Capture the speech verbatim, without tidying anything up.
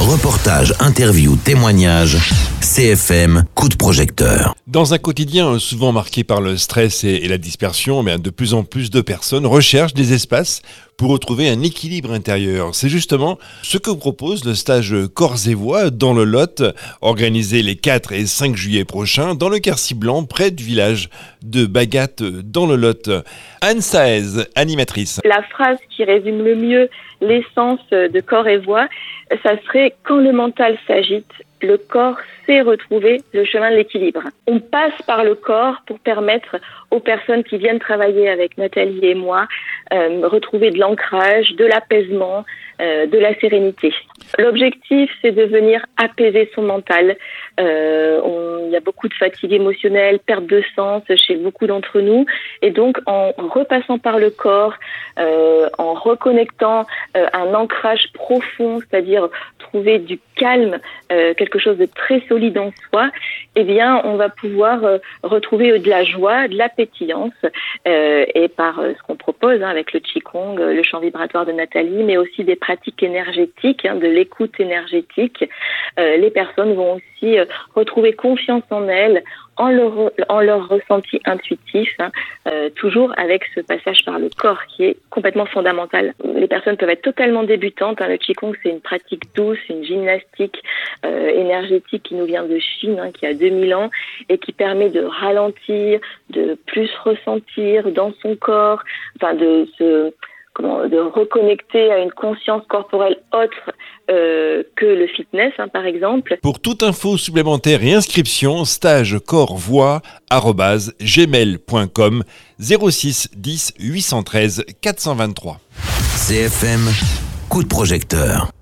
Reportages, interviews, témoignages, C F M, coup de projecteur. Dans un quotidien souvent marqué par le stress et la dispersion, mais de plus en plus de personnes recherchent des espaces pour retrouver un équilibre intérieur. C'est justement ce que propose le stage Corps et Voix dans le Lot, organisé les quatre et cinq juillet prochains dans le Quercy Blanc, près du village de Bagat dans le Lot. Anne Saez, animatrice. La phrase qui résume le mieux l'essence de Corps et Voix, ça serait « Quand le mental s'agite, le corps sait retrouver le chemin de l'équilibre ». On passe par le corps pour permettre aux personnes qui viennent travailler avec Nathalie et moi euh, retrouver de l'ancrage, de l'apaisement, euh, de la sérénité. L'objectif, c'est de venir apaiser son mental. Euh, on, il y a beaucoup de fatigue émotionnelle, perte de sens chez beaucoup d'entre nous. Et donc, en repassant par le corps, euh, en reconnectant euh, un ancrage profond, c'est-à-dire trouver du calme, euh, quelque chose de très solide en soi, eh bien, on va pouvoir euh, retrouver de la joie, de la pétillance, euh, et par euh, ce qu'on propose hein, avec le Qigong, le chant vibratoire de Nathalie, mais aussi des pratiques énergétiques, hein, de l'écoute énergétique, euh, les personnes vont aussi euh, retrouver confiance en elles, en leur, en leur ressenti intuitif, hein, euh, toujours avec ce passage par le corps qui est complètement fondamental. Les personnes peuvent être totalement débutantes. Hein. Le Qigong, c'est une pratique douce, une gymnastique euh, énergétique qui nous vient de Chine, hein, qui a deux mille ans, et qui permet de ralentir, de plus ressentir dans son corps, enfin de se... Comment, de reconnecter à une conscience corporelle autre euh, que le fitness, hein, par exemple. Pour toute info supplémentaire et inscription, stage corps voix arobase gmail point com zéro six dix huit cent treize quatre cent vingt-trois. C F M, coup de projecteur.